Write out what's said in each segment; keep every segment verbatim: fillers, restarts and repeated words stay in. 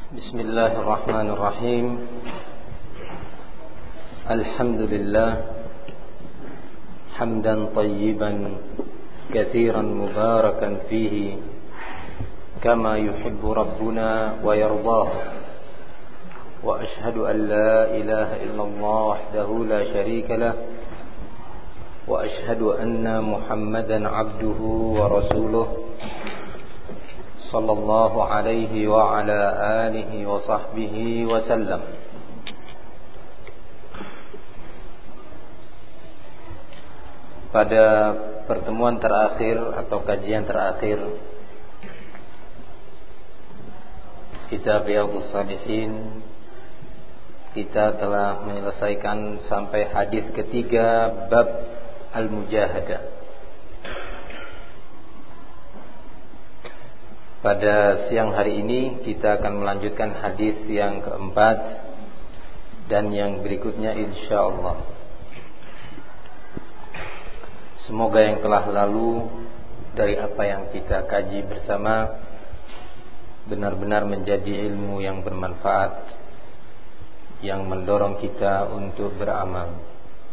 بسم الله الرحمن الرحيم الحمد لله حمدا طيبا كثيرا مباركا فيه كما يحب ربنا ويرضاه وأشهد أن لا إله إلا الله وحده لا شريك له وأشهد أن محمدا عبده ورسوله صلى الله عليه وعلى آله وصحبه وسلم. Pada pertemuan terakhir atau kajian terakhir kitab Riyadhus Shalihin, kita telah menyelesaikan sampai hadis ketiga bab al-mujahadah. Pada siang hari ini kita akan melanjutkan hadis yang keempat dan yang berikutnya insyaallah. Semoga yang telah lalu dari apa yang kita kaji bersama benar-benar menjadi ilmu yang bermanfaat, yang mendorong kita untuk beramal.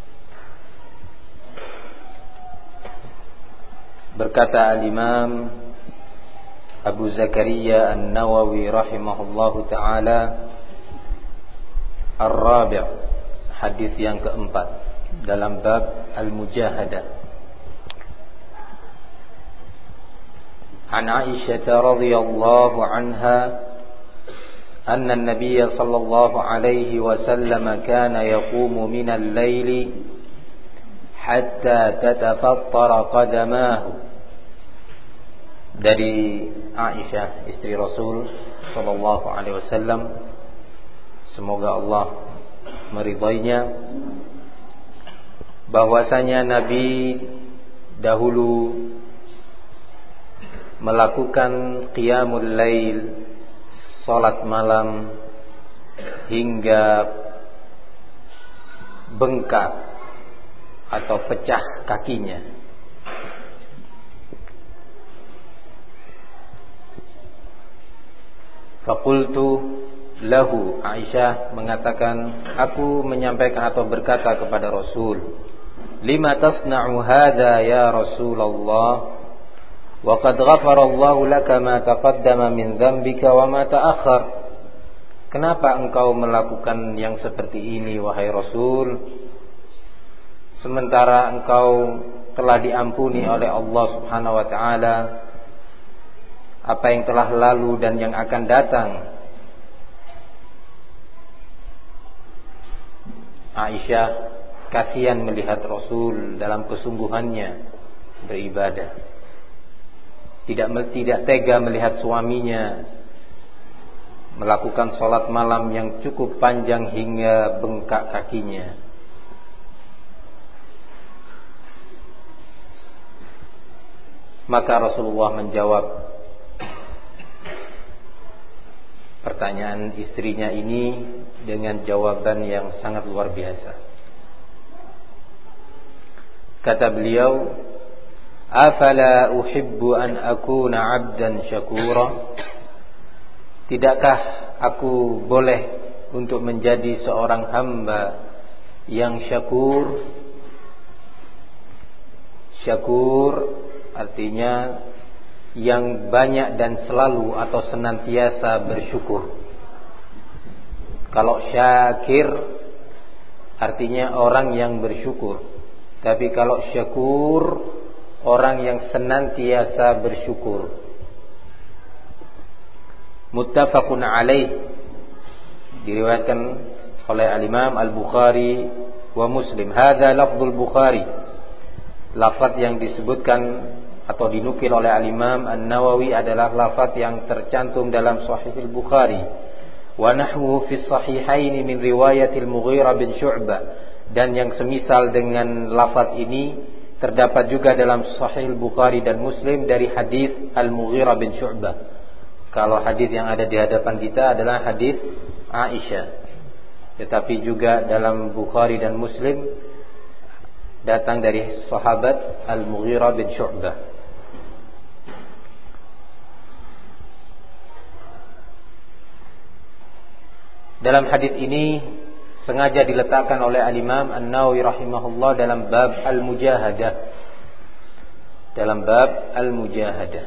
Berkata Al-Imam Abu Zakaria An-Nawawi rahimahullahu ta'ala, Ar-Rabi', hadis yang keempat dalam bab Al-Mujahadah. An Aisyah radhiyallahu anha anna an-nabiy sallallahu alaihi wasallam kana yaqumu min al-laili hatta tatafattara qadamahu. Dari Aisyah istri Rasul sallallahu alaihi wasallam, semoga Allah meridainya, bahwasanya Nabi dahulu melakukan qiyamul lail, salat malam, hingga bengkak atau pecah kakinya. Faqultu lahu, Aisyah mengatakan, aku menyampaikan atau berkata kepada Rasul, lima tasna'u hadha ya Rasulullah wa qad ghafara Allahu laka ma taqaddama min dhanbika wa ma ta'akhkhar. Kenapa engkau melakukan yang seperti ini wahai Rasul, sementara engkau telah diampuni oleh Allah Subhanahu wa taala apa yang telah lalu dan yang akan datang. Aisyah kasihan melihat Rasul dalam kesungguhannya beribadah, tidak tidak tega melihat suaminya melakukan salat malam yang cukup panjang hingga bengkak kakinya. Maka Rasulullah menjawab pertanyaan istrinya ini dengan jawaban yang sangat luar biasa. Kata beliau, afala uhibbu an akuna 'abdan syakura. Tidakkah aku boleh untuk menjadi seorang hamba yang syakur? Syakur artinya yang banyak dan selalu atau senantiasa bersyukur. Kalau syakir artinya orang yang bersyukur, tapi kalau syakur orang yang senantiasa bersyukur. Muttafaqun alaih, diriwayatkan oleh Al-Imam Al-Bukhari wa Muslim. Hadza lafdzul Bukhari, lafaz yang disebutkan atau dinukil oleh Al-Imam An-Nawawi adalah lafaz yang tercantum dalam Sahih Al-Bukhari. Wa nahwu fi sahihain min riwayat Al-Mughirah bin Syu'bah, dan yang semisal dengan lafaz ini terdapat juga dalam Sahih Al-Bukhari dan Muslim dari hadis Al-Mughirah bin Syu'bah. Kalau hadis yang ada di hadapan kita adalah hadis Aisyah, tetapi juga dalam Bukhari dan Muslim datang dari sahabat Al-Mughirah bin Syu'bah. Dalam hadis ini sengaja diletakkan oleh Al-Imam An-Nawawi rahimahullah dalam bab Al-Mujahadah. Dalam bab Al-Mujahadah.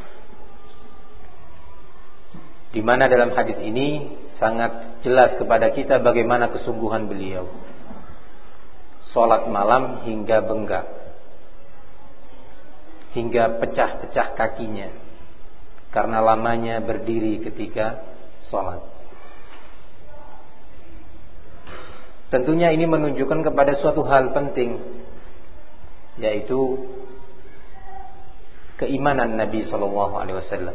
Di mana dalam hadis ini sangat jelas kepada kita bagaimana kesungguhan beliau. Salat malam hingga bengkak. Hingga pecah-pecah kakinya. Karena lamanya berdiri ketika salat. Tentunya ini menunjukkan kepada suatu hal penting, yaitu keimanan Nabi sallallahu alaihi wasallam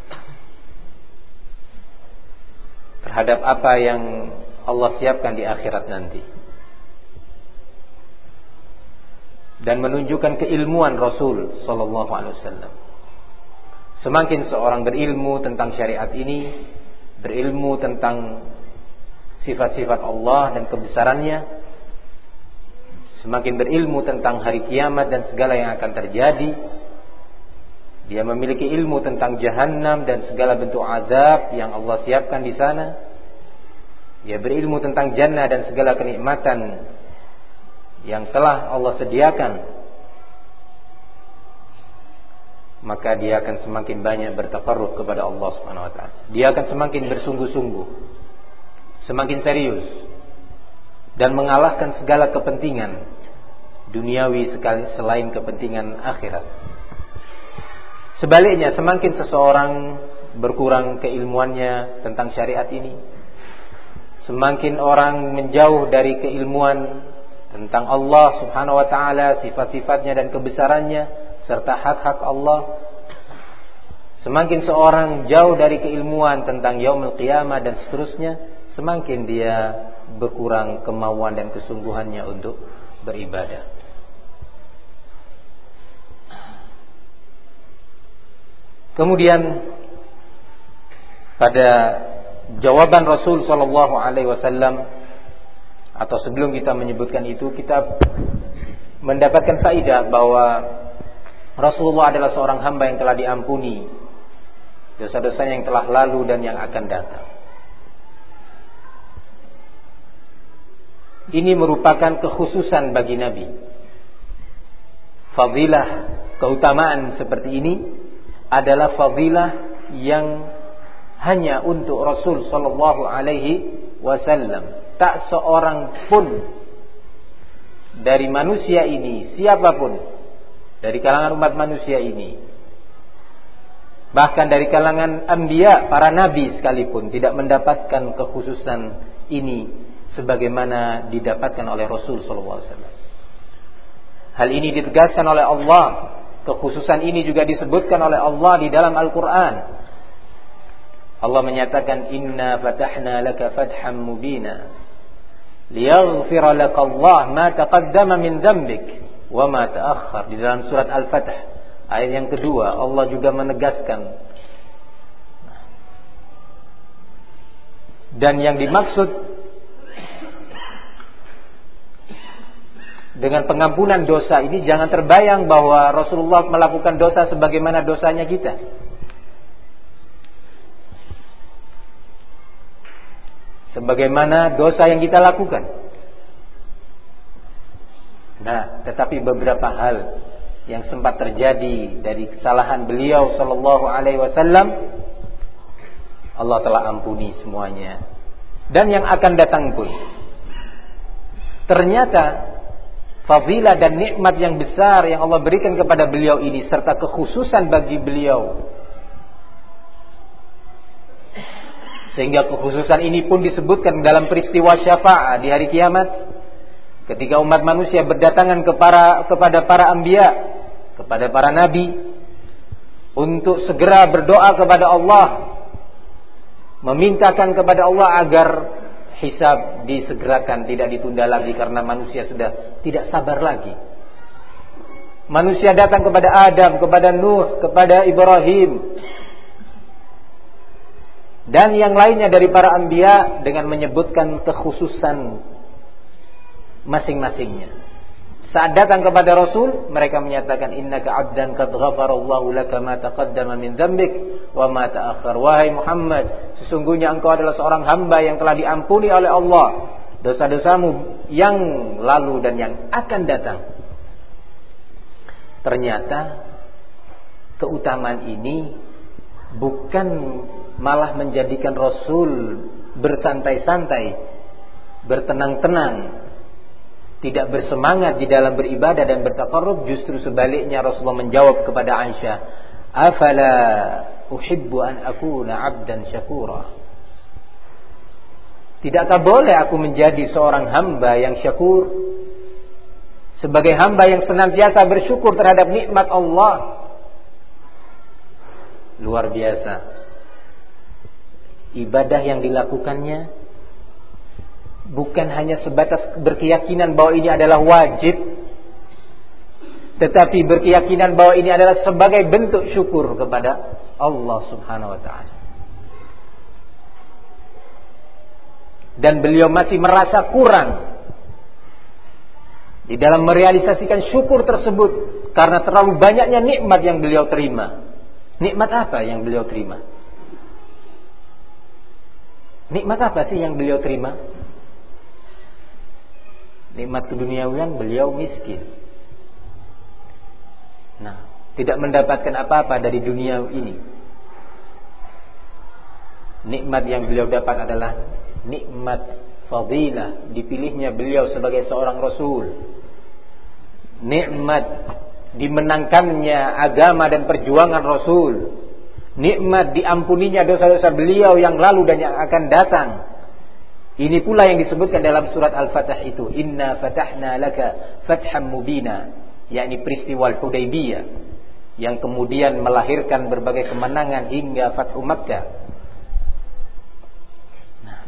terhadap apa yang Allah siapkan di akhirat nanti, dan menunjukkan keilmuan Rasul sallallahu alaihi wasallam. Semakin seorang berilmu tentang syariat ini, berilmu tentang sifat-sifat Allah dan kebesarannya, semakin berilmu tentang hari kiamat dan segala yang akan terjadi, dia memiliki ilmu tentang Jahannam dan segala bentuk azab yang Allah siapkan di sana, dia berilmu tentang jannah dan segala kenikmatan yang telah Allah sediakan, maka dia akan semakin banyak bertaqarrub kepada Allah Subhanahu wa taala. Dia akan semakin bersungguh-sungguh, semakin serius, dan mengalahkan segala kepentingan duniawi sekali selain kepentingan akhirat. Sebaliknya, semakin seseorang berkurang keilmuannya tentang syariat ini, semakin orang menjauh dari keilmuan tentang Allah Subhanahu wa taala, sifat-sifatnya dan kebesarannya serta hak-hak Allah, semakin seorang jauh dari keilmuan tentang yaumul qiyamah dan seterusnya, semakin dia berkurang kemauan dan kesungguhannya untuk beribadah. Kemudian pada jawaban Rasul sallallahu alaihi wasallam, atau sebelum kita menyebutkan itu, kita mendapatkan faedah bahwa Rasulullah adalah seorang hamba yang telah diampuni dosa-dosanya yang telah lalu dan yang akan datang. Ini merupakan kekhususan bagi Nabi. Fadilah, keutamaan seperti ini adalah fadilah yang hanya untuk Rasul sallallahu alaihi wasallam. Tak seorang pun dari manusia ini, siapapun dari kalangan umat manusia ini, bahkan dari kalangan anbiya, para nabi sekalipun, tidak mendapatkan kekhususan ini sebagaimana didapatkan oleh Rasul sallallahu alaihi wasallam. Hal ini ditegaskan oleh Allah. Kekhususan ini juga disebutkan oleh Allah di dalam Al-Quran. Allah menyatakan, Inna fatahna laka fatham mubina liyaghfira laka Allah ma taqaddama min dzambik wa ma ta'akhkhar. Di dalam surat Al-Fath ayat yang kedua, Allah juga menegaskan, dan yang dimaksud dengan pengampunan dosa ini, jangan terbayang bahwa Rasulullah melakukan dosa sebagaimana dosanya kita. Sebagaimana dosa yang kita lakukan. Nah, tetapi beberapa hal yang sempat terjadi dari kesalahan beliau sallallahu alaihi wasallam, Allah telah ampuni semuanya. Dan yang akan datang pun, ternyata fadilah dan nikmat yang besar yang Allah berikan kepada beliau ini, serta kekhususan bagi beliau, sehingga kekhususan ini pun disebutkan dalam peristiwa syafaat di hari kiamat, ketika umat manusia berdatangan kepada, kepada para anbiya, kepada para nabi, untuk segera berdoa kepada Allah, memintakan kepada Allah agar hisab disegerakan, tidak ditunda lagi, karena manusia sudah tidak sabar lagi. Manusia datang kepada Adam, kepada Nuh, kepada Ibrahim, dan yang lainnya dari para anbiya dengan menyebutkan kekhususan masing-masingnya. Saat datang kepada Rasul, mereka menyatakan, innaka abdan qad ghafarallahu laka ma taqaddama min dzambik wa ma ta'akhkhar. Wahai Muhammad, sesungguhnya engkau adalah seorang hamba yang telah diampuni oleh Allah dosa-dosamu yang lalu dan yang akan datang. Ternyata keutamaan ini bukan malah menjadikan Rasul bersantai-santai, bertenang-tenang, tidak bersemangat di dalam beribadah dan bertaqarrub. Justru sebaliknya, Rasulullah menjawab kepada Aisyah, afala uhibbu an akuna abdan syakura. Tidakkah boleh aku menjadi seorang hamba yang syakur, sebagai hamba yang senantiasa bersyukur terhadap nikmat Allah. Luar biasa ibadah yang dilakukannya, bukan hanya sebatas berkeyakinan bahwa ini adalah wajib, tetapi berkeyakinan bahwa ini adalah sebagai bentuk syukur kepada Allah Subhanahu wa ta'ala. Dan beliau masih merasa kurang di dalam merealisasikan syukur tersebut karena terlalu banyaknya nikmat yang beliau terima. Nikmat apa yang beliau terima? Nikmat apa sih yang beliau terima? Nikmat keduniawian, beliau miskin. Nah, tidak mendapatkan apa-apa dari dunia ini. Nikmat yang beliau dapat adalah nikmat fadilah, dipilihnya beliau sebagai seorang Rasul. Nikmat dimenangkannya agama dan perjuangan Rasul. Nikmat diampuninya dosa-dosa beliau yang lalu dan yang akan datang. Ini pula yang disebutkan dalam surat Al-Fatah itu, inna fatahna laka fatham mubina, yakni peristiwa Hudaybiyah yang kemudian melahirkan berbagai kemenangan hingga Fathu Makkah. Nah,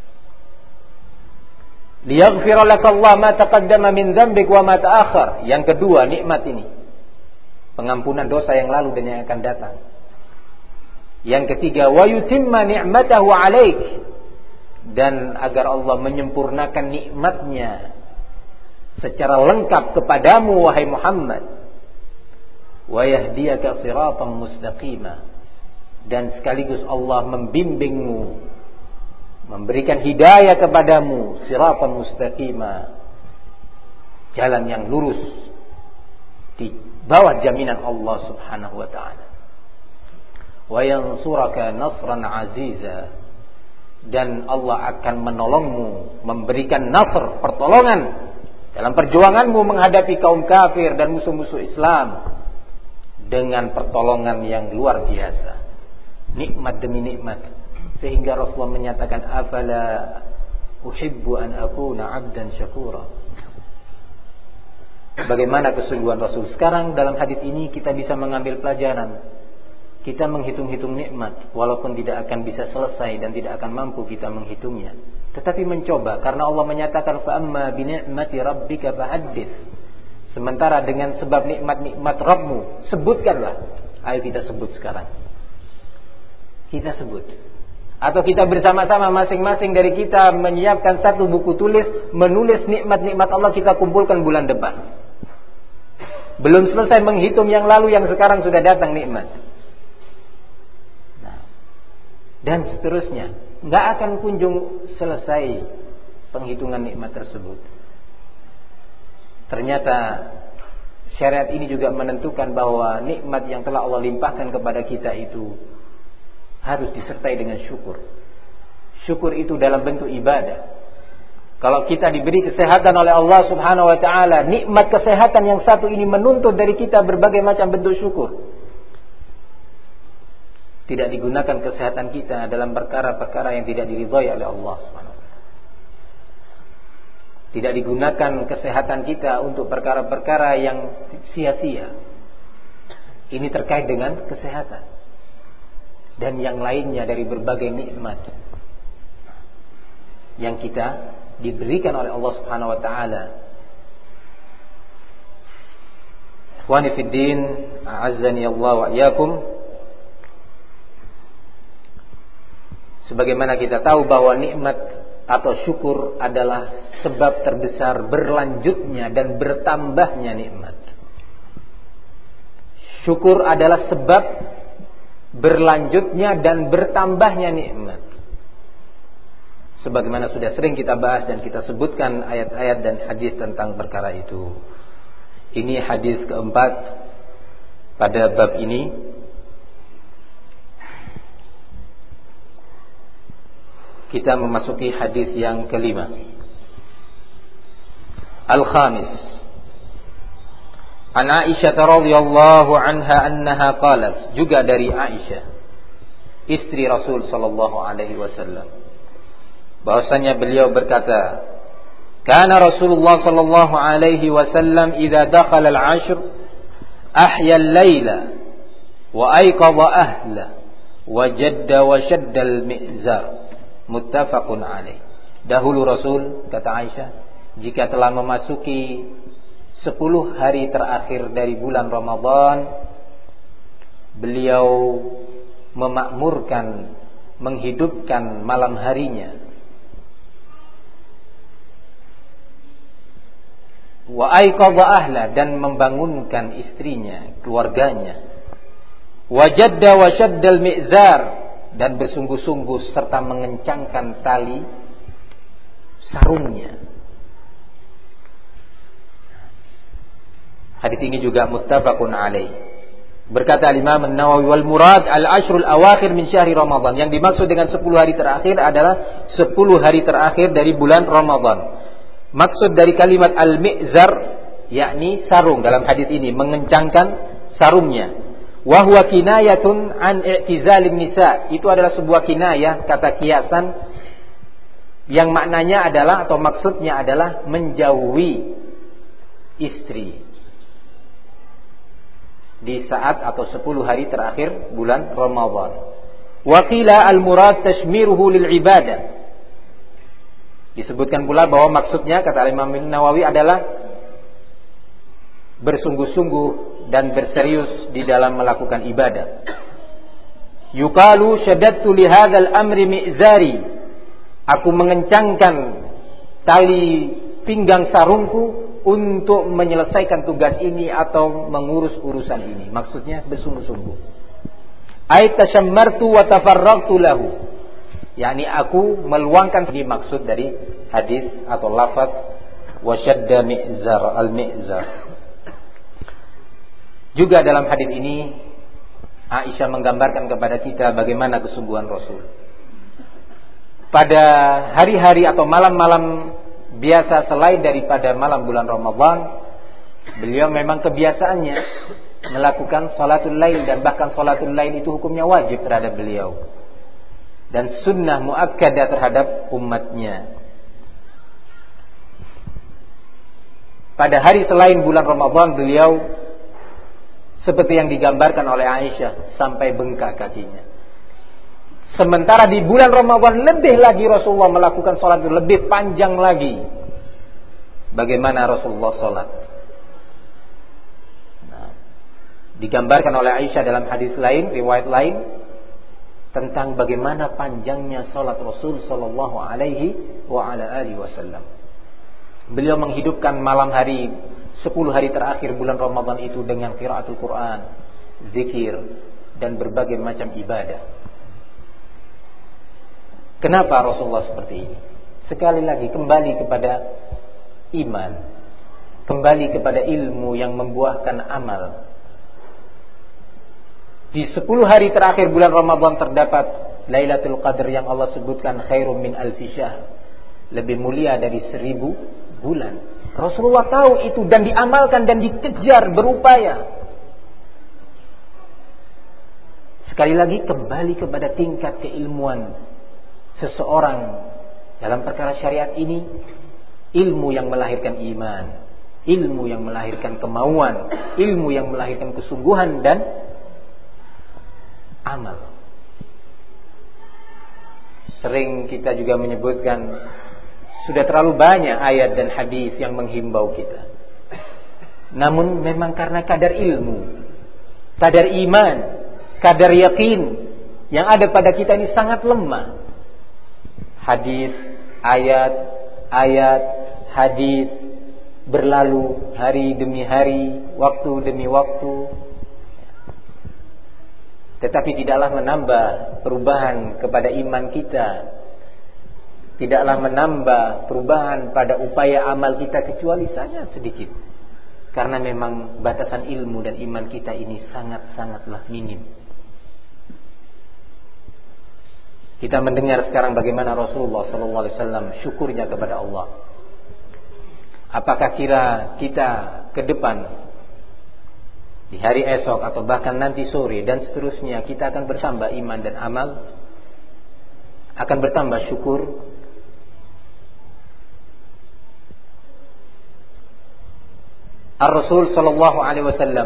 liyaghfira laka Allah ma taqaddama min dzambik wa ma ta'akhkhar. Yang kedua, nikmat ini, pengampunan dosa yang lalu dan yang akan datang. Yang ketiga, wa yutimma ni'matahu 'alaik, dan agar Allah menyempurnakan nikmatnya secara lengkap kepadamu wahai Muhammad. Wa yahdiyaka siratan mustaqima, dan sekaligus Allah membimbingmu, memberikan hidayah kepadamu, siratan mustaqima, jalan yang lurus di bawah jaminan Allah Subhanahu wa ta'ala. Wa yansuraka nasran aziza, dan Allah akan menolongmu, memberikan nasr, pertolongan dalam perjuanganmu menghadapi kaum kafir dan musuh-musuh Islam dengan pertolongan yang luar biasa. Nikmat demi nikmat, sehingga Rasulullah menyatakan, afala uhibbu an akuna abdan syakura. Bagaimana kesungguhan Rasul. Sekarang dalam hadis ini kita bisa mengambil pelajaran. Kita menghitung-hitung nikmat, walaupun tidak akan bisa selesai dan tidak akan mampu kita menghitungnya, tetapi mencoba, karena Allah menyatakan fa amma bi ni'mati rabbika fahaddits. Sementara dengan sebab nikmat-nikmat Rabbmu, sebutkanlah. Ayo kita sebut sekarang. Kita sebut. Atau kita bersama-sama masing-masing dari kita menyiapkan satu buku tulis, menulis nikmat-nikmat Allah, kita kumpulkan bulan depan. Belum selesai menghitung yang lalu, yang sekarang sudah datang nikmat. Dan seterusnya, nggak akan kunjung selesai penghitungan nikmat tersebut. Ternyata syariat ini juga menentukan bahwa nikmat yang telah Allah limpahkan kepada kita itu harus disertai dengan syukur. Syukur itu dalam bentuk ibadah. Kalau kita diberi kesehatan oleh Allah Subhanahu wa ta'ala, nikmat kesehatan yang satu ini menuntut dari kita berbagai macam bentuk syukur. Tidak digunakan kesehatan kita dalam perkara-perkara yang tidak diridhai oleh Allah Subhanahu wa taala. Tidak digunakan kesehatan kita untuk perkara-perkara yang sia-sia. Ini terkait dengan kesehatan dan yang lainnya dari berbagai nikmat yang kita diberikan oleh Allah Subhanahu wa taala. Ikhwani fid din, a'azzani Allah wa iyyakum. Sebagaimana kita tahu bahwa nikmat atau syukur adalah sebab terbesar berlanjutnya dan bertambahnya nikmat. Syukur adalah sebab berlanjutnya dan bertambahnya nikmat. Sebagaimana sudah sering kita bahas dan kita sebutkan ayat-ayat dan hadis tentang perkara itu. Ini hadis keempat pada bab ini. Kita memasuki hadis yang kelima. Al-khamis. An Aisyah radhiyallahu anha annaha qalat, juga dari Aisyah, istri Rasul sallallahu alaihi wasallam, bahwasanya beliau berkata, kana Rasulullah sallallahu alaihi wasallam idza dakhala al-'ashr ahya al-laila wa ayqadha ahla wa jadda wa shadda al-mi'zar. Muttafaqun alaih. Dahulu Rasul, kata Aisyah, jika telah memasuki sepuluh hari terakhir dari bulan Ramadan, beliau memakmurkan, menghidupkan malam harinya. Wa ayqadha ahla, dan membangunkan istrinya, keluarganya. Wa jadda wa shaddal mi'zar, dan bersungguh-sungguh serta mengencangkan tali sarungnya. Hadis ini juga muttafaqun alaih. Berkata Imam An-Nawawi, wal murad al-ashrul awakhir min syahri Ramadan. Yang dimaksud dengan sepuluh hari terakhir adalah sepuluh hari terakhir dari bulan Ramadan. Maksud dari kalimat al-mi'zar yakni sarung dalam hadis ini, mengencangkan sarungnya. Wa huwa kinayatun an i'tizalin nisa. Itu adalah sebuah kinayah, kata kiasan, yang maknanya adalah atau maksudnya adalah menjauhi istri di saat atau sepuluh hari terakhir bulan Ramadan. Wa qila al-murad tashmiruhu lil ibadah. Disebutkan pula bahwa maksudnya, kata Imam Nawawi, adalah bersungguh-sungguh dan berserius di dalam melakukan ibadah. Yuqalu syaddatu li hadzal amri mi'zari. Aku mengencangkan tali pinggang sarungku untuk menyelesaikan tugas ini atau mengurus urusan ini. Maksudnya bersungguh-sungguh. Ai tashammartu wa tafarragtu lahu. yakni aku meluangkan, dimaksud dari hadis atau lafaz wa shadda mi'zar al-mi'zar. Juga dalam hadis ini Aisyah menggambarkan kepada kita bagaimana kesungguhan Rasul. Pada hari-hari atau malam-malam biasa selain daripada malam bulan Ramadan, beliau memang kebiasaannya melakukan salatul lail, dan bahkan salatul lail itu hukumnya wajib terhadap beliau dan sunnah muakkadah terhadap umatnya. Pada hari selain bulan Ramadan, beliau seperti yang digambarkan oleh Aisyah, sampai bengkak kakinya. Sementara di bulan Ramadan lebih lagi Rasulullah melakukan salat lebih panjang lagi. Bagaimana Rasulullah salat? Nah, digambarkan oleh Aisyah dalam hadis lain, riwayat lain, tentang bagaimana panjangnya salat Rasul sallallahu alaihi wa ala alihi wasallam. Beliau menghidupkan malam hari sepuluh hari terakhir bulan Ramadan itu dengan qiraatul Quran, zikir, dan berbagai macam ibadah. Kenapa Rasulullah seperti ini? Sekali lagi kembali kepada iman, kembali kepada ilmu yang membuahkan amal. Di sepuluh hari terakhir bulan Ramadan terdapat Lailatul Qadar yang Allah sebutkan khairum min alfi syahr, lebih mulia dari seribu bulan. Rasulullah tahu itu dan diamalkan dan dikejar, berupaya. Sekali lagi kembali kepada tingkat keilmuan seseorang dalam perkara syariat ini. Ilmu yang melahirkan iman, ilmu yang melahirkan kemauan, ilmu yang melahirkan kesungguhan dan amal. Sering kita juga menyebutkan, sudah terlalu banyak ayat dan hadis yang menghimbau kita. Namun memang karena kadar ilmu, kadar iman, kadar yakin yang ada pada kita ini sangat lemah. Hadis, ayat, ayat, hadis berlalu hari demi hari, waktu demi waktu. tetapi tidaklah menambah perubahan kepada iman kita, tidaklah menambah perubahan pada upaya amal kita kecuali sangat sedikit. Karena memang batasan ilmu dan iman kita ini sangat-sangatlah minim. Kita mendengar sekarang bagaimana Rasulullah sallallahu alaihi wasallam syukurnya kepada Allah. Apakah kira kita ke depan di hari esok atau bahkan nanti sore dan seterusnya kita akan bertambah iman dan amal, akan bertambah syukur? Ar-Rasul sallallahu alaihi wasallam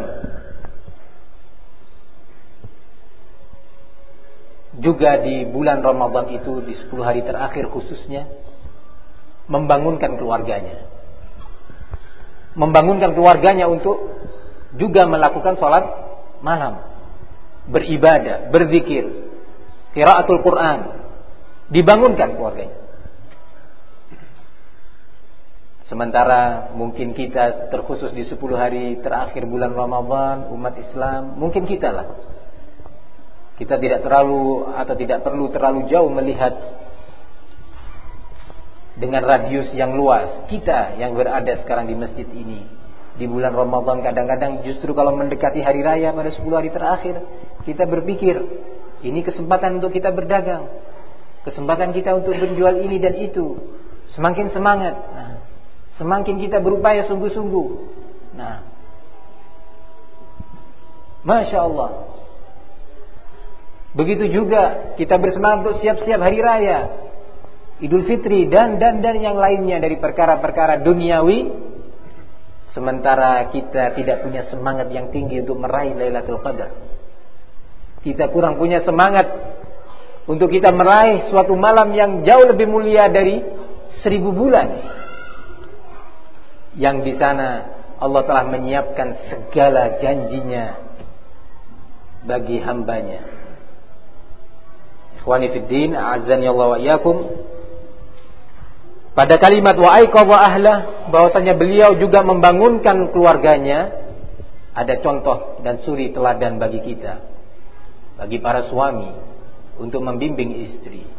juga di bulan Ramadan itu, di sepuluh hari terakhir khususnya, membangunkan keluarganya. Membangunkan keluarganya untuk juga melakukan sholat malam, beribadah, berzikir, qiraatul Quran. Dibangunkan keluarganya. Sementara mungkin kita terkhusus di sepuluh hari terakhir bulan Ramadan, umat Islam, mungkin kita lah. Kita tidak terlalu atau tidak perlu terlalu jauh melihat dengan radius yang luas. Kita yang berada sekarang di masjid ini, di bulan Ramadan kadang-kadang justru kalau mendekati hari raya pada sepuluh hari terakhir, kita berpikir, ini kesempatan untuk kita berdagang, kesempatan kita untuk menjual ini dan itu. Semakin semangat. Nah, semakin kita berupaya sungguh-sungguh. Nah, Masya Allah. Begitu juga kita bersemangat untuk siap-siap hari raya, Idul Fitri dan dan dan yang lainnya dari perkara-perkara duniawi. Sementara kita tidak punya semangat yang tinggi untuk meraih Lailatul Qadar. Kita kurang punya semangat untuk kita meraih suatu malam yang jauh lebih mulia dari seribu bulan. Yang di sana Allah telah menyiapkan segala janjinya bagi hambanya. Ikhwani fid din, a'azzani Allah wa iyyakum. Pada kalimat wa aiqadha ahlah, bahwasanya beliau juga membangunkan keluarganya, ada contoh dan suri teladan bagi kita, bagi para suami untuk membimbing istri.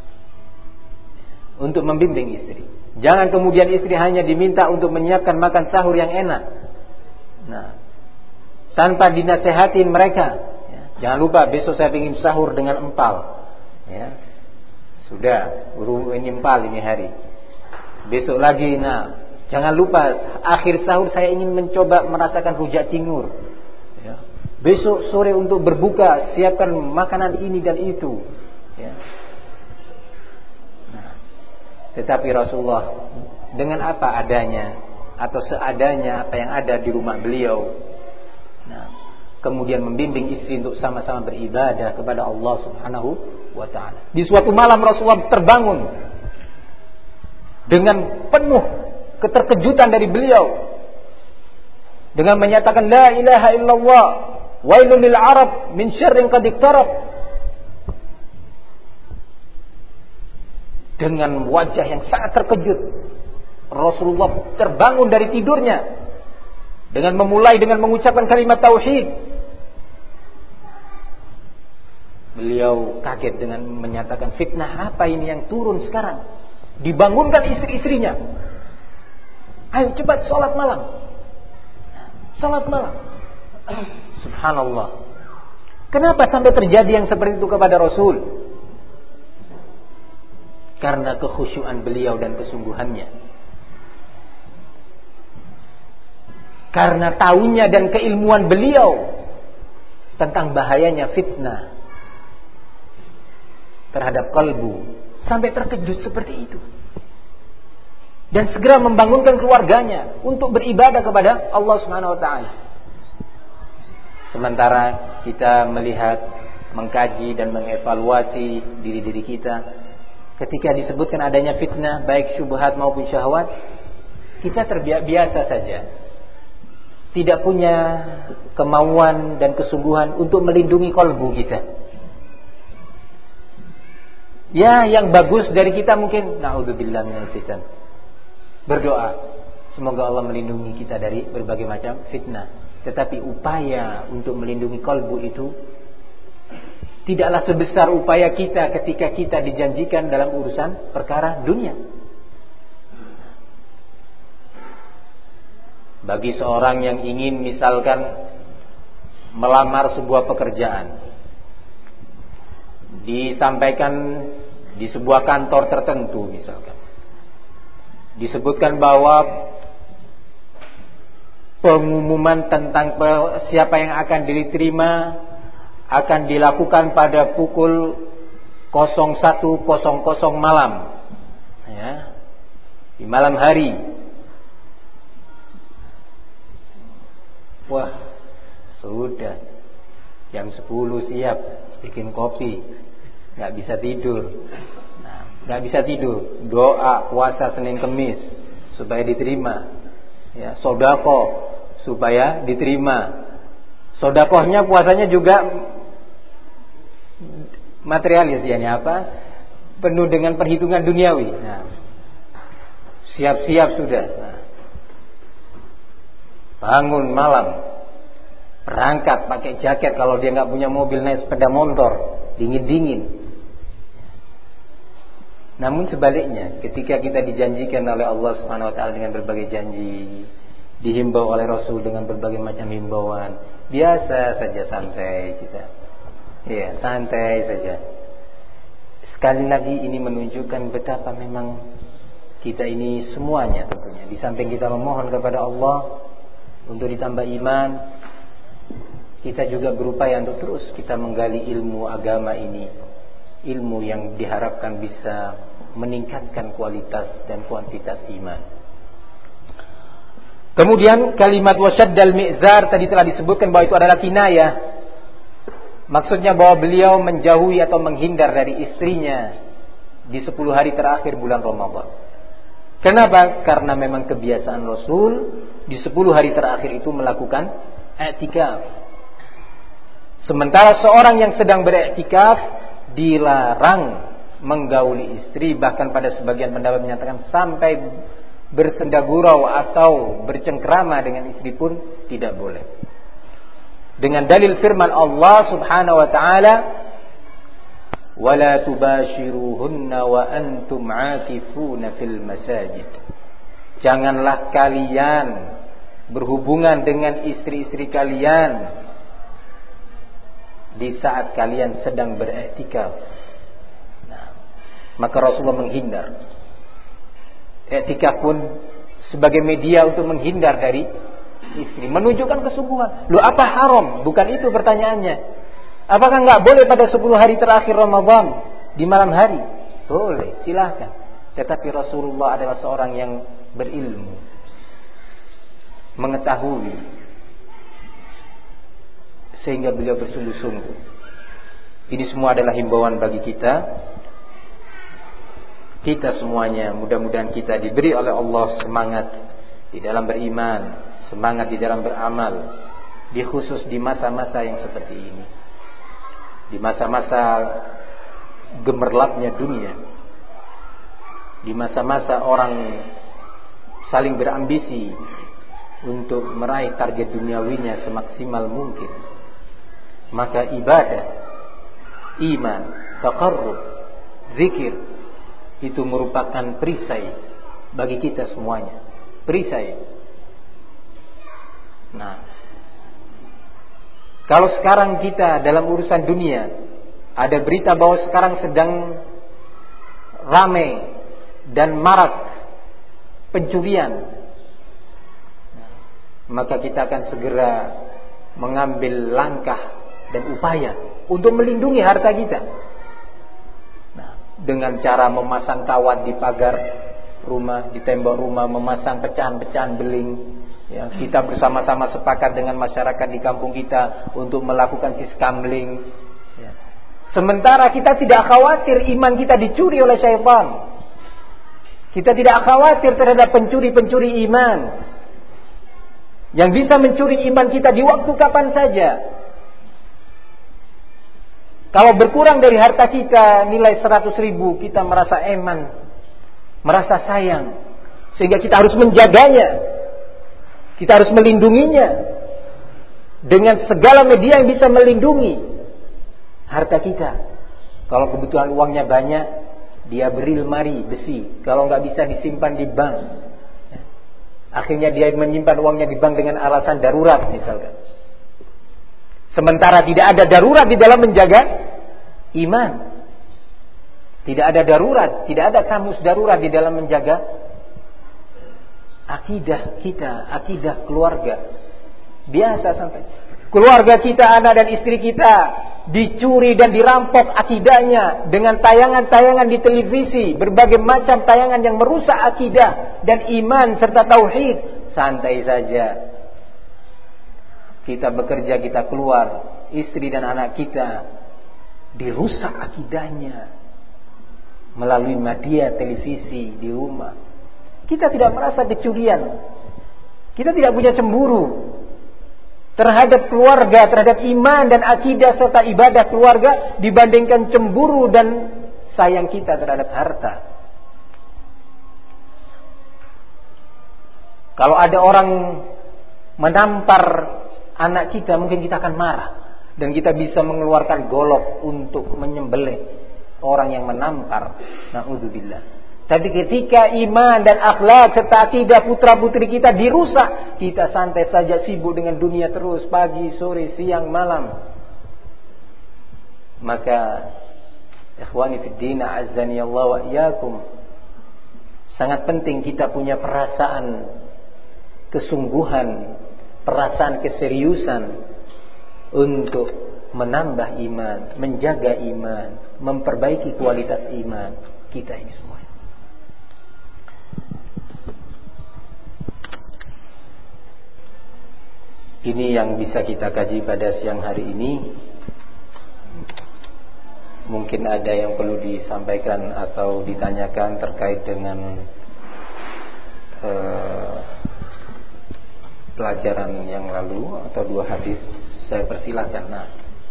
Untuk membimbing istri. Jangan kemudian istri hanya diminta untuk menyiapkan makan sahur yang enak. Nah, tanpa dinasehatin mereka. Ya, jangan lupa besok saya ingin sahur dengan empal. Ya, sudah, buru ini empal ini hari. Besok lagi, nah, jangan lupa akhir sahur saya ingin mencoba merasakan rujak cingur. Ya, besok sore untuk berbuka siapkan makanan ini dan itu. Ya. Tetapi Rasulullah dengan apa adanya atau seadanya apa yang ada di rumah beliau, nah, kemudian membimbing istri untuk sama-sama beribadah kepada Allah Subhanahu wa ta'ala. Di suatu malam Rasulullah terbangun dengan penuh keterkejutan dari beliau dengan menyatakan la ilaha illallah wailul lil arab min syarrin qad iqtarab. Dengan wajah yang sangat terkejut, Rasulullah terbangun dari tidurnya dengan memulai dengan mengucapkan kalimat tauhid. Beliau kaget dengan menyatakan, fitnah apa ini yang turun sekarang? Dibangunkan istri-istrinya. Ayo cepat sholat malam. Sholat malam. Subhanallah. Kenapa sampai terjadi yang seperti itu kepada Rasul? Karena kekhusyuan beliau dan kesungguhannya. Karena tahunya dan keilmuan beliau tentang bahayanya fitnah terhadap kalbu, sampai terkejut seperti itu. Dan segera membangunkan keluarganya untuk beribadah kepada Allah Subhanahu wa taala. Sementara kita melihat, mengkaji dan mengevaluasi diri-diri kita, ketika disebutkan adanya fitnah baik syubhat maupun syahwat, kita terbiasa saja, tidak punya kemauan dan kesungguhan untuk melindungi kalbu kita. Ya, yang bagus dari kita mungkin naudzubillah minal fitan, berdoa semoga Allah melindungi kita dari berbagai macam fitnah. Tetapi upaya untuk melindungi kalbu itu tidaklah sebesar upaya kita ketika kita dijanjikan dalam urusan perkara dunia. Bagi seorang yang ingin misalkan melamar sebuah pekerjaan, disampaikan di sebuah kantor tertentu misalkan, disebutkan bahwa pengumuman tentang siapa yang akan diterima akan dilakukan pada pukul satu malam, ya, di malam hari. Wah, sudah jam sepuluh siap bikin kopi, nggak bisa tidur, nah, nggak bisa tidur, doa puasa Senin Kemis supaya diterima, ya, sodako supaya diterima. Sodakohnya puasanya juga materialis, yakni apa? Penuh dengan perhitungan duniawi. Nah, siap-siap sudah. Nah, bangun malam, berangkat pakai jaket kalau dia nggak punya mobil, naik sepeda motor, dingin-dingin. Namun sebaliknya, ketika kita dijanjikan oleh Allah Subhanahu Wa Taala dengan berbagai janji, dihimbau oleh Rasul dengan berbagai macam himbauan, biasa saja, santai kita. Iya, santai saja. Sekali lagi ini menunjukkan betapa memang kita ini semuanya tentunya, di samping kita memohon kepada Allah untuk ditambah iman, kita juga berupaya untuk terus kita menggali ilmu agama ini, ilmu yang diharapkan bisa meningkatkan kualitas dan kuantitas iman. Kemudian kalimat wasyaddal mi'zar tadi telah disebutkan bahwa itu adalah kinayah. Maksudnya bahwa beliau menjauhi atau menghindar dari istrinya di sepuluh hari terakhir bulan Ramadan. Kenapa? Karena memang kebiasaan Rasul di sepuluh hari terakhir itu melakukan i'tikaf. Sementara seorang yang sedang beriktikaf dilarang menggauli istri, bahkan pada sebagian pendapat menyatakan sampai bersenda gurau atau bercengkrama dengan istri pun tidak boleh. Dengan dalil firman Allah Subhanahu wa taala, "Wala tubashiruhunna wa antum 'akifuna fil masajid." Janganlah kalian berhubungan dengan istri-istri kalian di saat kalian sedang beriktikaf. Nah, maka Rasulullah menghindar. Iktikaf pun sebagai media untuk menghindar dari istri, menunjukkan kesungguhan. Loh, apa haram? Bukan itu pertanyaannya. Apakah enggak boleh pada sepuluh hari terakhir Ramadan di malam hari? Boleh, silahkan. Tetapi Rasulullah adalah seorang yang berilmu, mengetahui, sehingga beliau bersungguh-sungguh. Ini semua adalah himbauan bagi kita. Kita semuanya, mudah-mudahan kita diberi oleh Allah semangat di dalam beriman, semangat di dalam beramal, di khusus di masa-masa yang seperti ini, di masa-masa gemerlapnya dunia, di masa-masa orang saling berambisi untuk meraih target duniawinya semaksimal mungkin. Maka ibadah, iman, taqarrub, zikir itu merupakan perisai bagi kita semuanya. Perisai. Nah, kalau sekarang kita dalam urusan dunia ada berita bahwa sekarang sedang ramai dan marak pencurian, maka kita akan segera mengambil langkah dan upaya untuk melindungi harta kita. Nah, dengan cara memasang kawat di pagar rumah, di tembok rumah, memasang pecahan-pecahan beling. Ya, kita bersama-sama sepakat dengan masyarakat di kampung kita untuk melakukan siskamling. Ya. Sementara kita tidak khawatir iman kita dicuri oleh syaitan. Kita tidak khawatir terhadap pencuri-pencuri iman yang bisa mencuri iman kita di waktu kapan saja. Kalau berkurang dari harta kita nilai seratus ribu, kita merasa eman, merasa sayang, sehingga kita harus menjaganya. Kita harus melindunginya dengan segala media yang bisa melindungi harta kita. Kalau kebutuhan uangnya banyak, dia beri lemari besi. Kalau nggak bisa disimpan di bank, akhirnya dia menyimpan uangnya di bank dengan alasan darurat misalkan. Sementara tidak ada darurat di dalam menjaga iman. Tidak ada darurat, tidak ada kamus darurat di dalam menjaga akidah kita, akidah keluarga. Biasa sampai keluarga kita, anak dan istri kita dicuri dan dirampok akidahnya dengan tayangan-tayangan di televisi, berbagai macam tayangan yang merusak akidah dan iman serta tauhid. Santai saja. Kita bekerja, kita keluar, istri dan anak kita dirusak akidahnya melalui media televisi di rumah. Kita tidak merasa kecurian. Kita tidak punya cemburu terhadap keluarga, terhadap iman dan akidah serta ibadah keluarga dibandingkan cemburu dan sayang kita terhadap harta. Kalau ada orang menampar anak kita, mungkin kita akan marah dan kita bisa mengeluarkan golok untuk menyembelih orang yang menampar. Na'udzubillah. Tapi ketika iman dan akhlak serta akidah putra-putri kita dirusak, kita santai saja sibuk dengan dunia terus, pagi, sore, siang, malam. Maka ikhwani fid din, azzani Allah wa iyyakum, sangat penting kita punya perasaan kesungguhan, perasaan keseriusan untuk menambah iman, menjaga iman, memperbaiki kualitas iman kita ini semua. Ini yang bisa kita kaji pada siang hari ini. Mungkin ada yang perlu disampaikan atau ditanyakan terkait dengan uh, pelajaran yang lalu atau dua hadis. Saya persilahkan. Nah,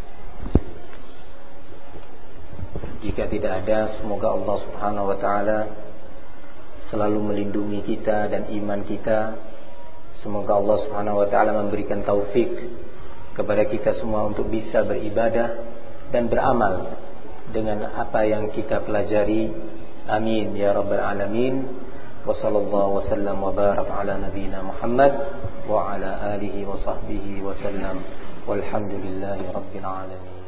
jika tidak ada, semoga Allah Subhanahu wa taala selalu melindungi kita dan iman kita. Semoga Allah Subhanahu wa taala memberikan taufik kepada kita semua untuk bisa beribadah dan beramal dengan apa yang kita pelajari. Amin ya rabbal alamin. Wa sallallahu wasallam wa barak ala nabiyyina Muhammad wa ala alihi wa sahbihi wa sallam. Walhamdulillahi rabbil alamin.